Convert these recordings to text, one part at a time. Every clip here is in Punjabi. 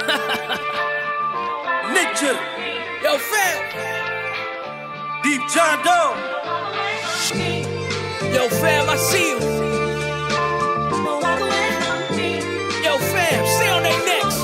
Ninja, Yo, fam. Deep John Doe. Yo, fam, I see you. Yo, fam, stay on their necks.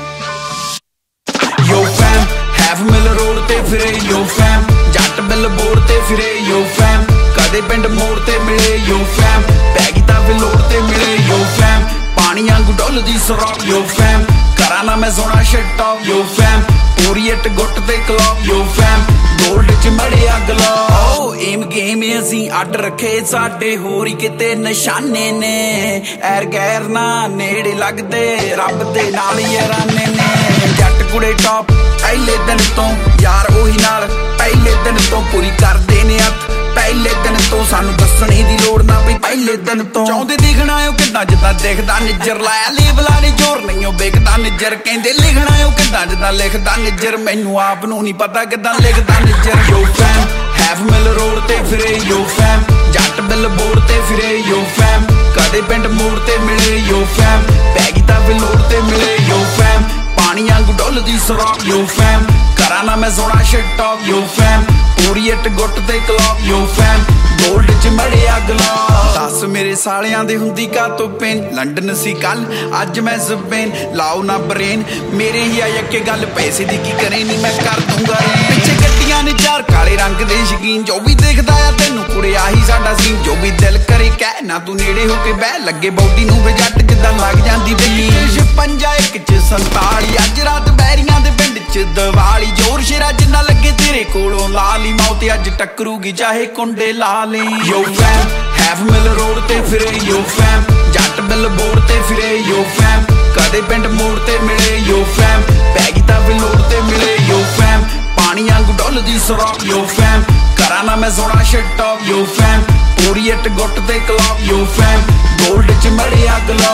Yo fam, half mill road te fire. Yo fam, ਜੱਟ ਬਿੱਲ ਬੋਰਡ ਤੇ ਫਿਰੇ. Yo fam, ਕਦੇ ਪਿੰਡ ਮੋੜ ਤੇ ਮਿਲੇ. Yo fam, ਪੈ ਗਈ ਤਾਂ ਵਿਲੋੜ ਤੇ ਮਿਲੇ. Yo fam, ਪਾਣੀ ਵਾਂਗੂ ਡੁੱਲਦੀ ਸਰੋਪ. Yo fam, ਕਰਾਂ ਨਾ ਮੈਂ ਸੋਹਣਾ ਸ਼ਿਟ ਆਫ. Yo fam, ਪੂਰੀ ਇੱਟ ਗੁੱਟ ਤੇ ਕਲੌਪ. Yo fam, ਗੋਲਡ ਚ ਮੜੇ ਅੱਗ ਲਾ. ਓ ਏਮ ਗੇਮ ਅਸੀਂ ਅੱਡ ਰੱਖੇ ਸਾਡੇ ਹੋਰ ਹੀ ਕਿਤੇ ਨਿਸ਼ਾਨੇ ਨੇ. ਐਰ ਗੈਰ ਨਾ ਨੇੜੇ ਲੱਗਦੇ ਰੱਬ ਦੇ ਨਾਲ ਯਾਰਾਨੇ ਨੇ. ਜੱਟ ਕੁੜੇ ਟੌਪ ਪਹਿਲੇ ਦਿਨ ਤੋਂ ਯਾਰ ਉਹੀ ਨਾਲ ਪਹਿਲੇ ਦਿਨ ਤੋਂ ਪੂਰੀ ਕਰਦੇ ਨੇ ਹੱਥ. ਪਹਿਲੇ ਦਿਨ ਤੋਂ ਸਾਨੂੰ ਦੱਸਣੇ ਦੀ ਲੋੜ ਨਾ ਪਈ. ਪਹਿਲੇ ਦਿਨ ਤੋਂ ਚਾਹੁੰਦੇ ਦਿਖਣਾ ਉਹ ਕਿੱਦਾਂ ਜਿੱਦਾਂ ਦਿਖਦਾ ਨਿੱਜਰ. ਲਾਇਆ ਲੇਬਲਾਂ ਨੇ ਜ਼ੋਰ ਨਹੀਂ ਉਹ ਵਿਕਦਾ ਨਿੱਜਰ. ਕਹਿੰਦੇ ਲਿਖਣਾ ਉਹ ਕਿੱਦਾਂ ਜਿੱਦਾਂ ਲਿਖਦਾ ਨਿੱਜਰ. ਮੈਨੂੰ ਆਪ ਨੂੰ ਨਹੀਂ ਪਤਾ ਕਿੱਦਾਂ ਲਿਖਦਾ Nijjar. Yo fam, half mill road ਤੇ ਫਿਰੇ. Yo fam, ਜੱਟ ਬਿੱਲ ਬੋਰਡ ਤੇ ਫਿਰੇ. Yo fam, ਕਦੇ ਪਿੰਡ ਮੋੜ ਤੇ ਮਿਲੇ. Yo fam, ਪੈ ਗਈ ਤਾਂ ਵਿਲੋੜ ਤੇ ਮਿਲੇ. Yo fam, ਪਾਣੀ ਵਾਂਗੂ ਡੁੱਲਦੀ ਸਰੋਪ. Yo fam, ਕਰਾਂ ਨਾ ਮੈਂ ਸੋਹਣਾ ਸ਼ਿਟ ਆਫ. Yo fam, ਪੂਰੀ ਇੱਟ ਗੁੱਟ ਤੇ ਕਲੌਪ. Yo fam, ਗੋਲਡ ਚ ਮੜੇ ਅੱਗ ਲਾ. ਦੱਸ ਮੇਰੇ ਸਾਲਿਆਂ ਦੇ ਹੁੰਦੀ ਕਾਤੋਂ ਪੇਨ. ਲੰਡਨ ਸੀ ਕੱਲ ਅੱਜ ਮੈਂ ਸਪੇਨ. ਲਾਓ ਨਾ ਬਰੇਨ ਮੇਰੇ ਹੀ ਆ ਅੱਗੇ ਗੱਲ. ਪੈਸੇ ਦੀ ਕੀ ਕਰੇ ਨਹੀਂ ਮੈਂ ਕਰ ਦੂੰਗਾ ਰੇਨ. ਪਿੱਛੇ ਗੱਡੀਆਂ ਨੇ ਚਾਰ ਕਾਲੇ ਰੰਗ ਦੇ ਸ਼ਕੀਨ. ਜੋ ਵੀ ਦੇਖਦਾ ਆ ਤੈਨੂੰ ਕੁੜੇ ਆਹੀ ਸਾਡਾ ਸੀਨ. ਜੋ ਵੀ ਦਿਲ ਕਰੇ ਕਹਿ ਨਾ ਤੂੰ ਨੇੜੇ ਹੋ ਕੇ ਬਹਿ. ਲੱਗੇ ਬੌਡੀ ਨੂੰ ਵੇ ਜੱਟ ਜਿੱਦਾਂ ਲੱਗ ਜਾਂਦੀ ਬਈ. 56 ਚ 47 ਅੱਜ ਰਾਤ ਬੈਰੀਆਂ ਦੇ ਪਿੰਡ ਚ ਦੀਵਾਲੀ. ਜ਼ੋਰ ਸ਼ੇਰਾ ਜਿੰਨਾ ਲੱਗੇ ਤੇਰੇ ਕੋਲੋਂ ਲਾ ਲਈ ਮੌਤ ਅੱਜ ਟੱਕਰੂਗੀ ਚਾਹੇ ਕੁੰਡੇ ਲਾ ਲਈ. Yo fam, half mill road ਤੇ ਫਿਰੇ. Yo fam, ਜੱਟ ਬਿੱਲ ਬੋਰਡ ਤੇ ਫਿਰੇ. Yo fam, ਕਦੇ ਪਿੰਡ ਮੋੜ ਤੇ ਮਿਲੇ. Yo fam, ਪੈ ਗਈ ਤਾਂ ਵਿਲੋੜ ਤੇ ਮਿਲੇ. Yo fam, ਪਾਣੀ ਵਾਂਗੂ ਡੁੱਲਦੀ ਸਰੋਪ. Yo fam, ਕਰਾਂ ਨਾ ਮੈਂ ਸੋਹਣਾ ਸ਼ਿਟ ਆਫ. Yo fam, ਪੂਰੀ ਇੱਟ ਗੁੱਟ ਤੇ ਕਲੌਪ. Yo fam, ਗੋਲਡ ਚ ਮੜੇ ਅੱਗ ਲਾ.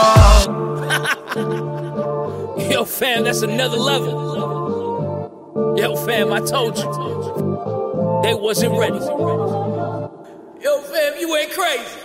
Yo, fam, that's another level. Yo, fam, I told you. They wasn't ready. Yo, fam, you ain't crazy.